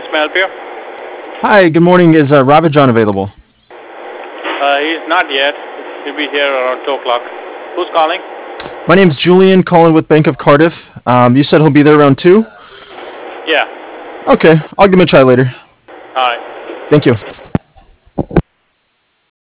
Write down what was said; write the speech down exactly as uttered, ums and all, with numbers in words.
may I help you? Hi, good morning. Is uh, Robert John available? Uh, he's not yet. He'll be here around two o'clock. Who's calling? My name's Julian, calling with Bank of Cardiff. Um, you said he'll be there around two? Yeah. Okay, I'll give him a try later. All right. Thank you.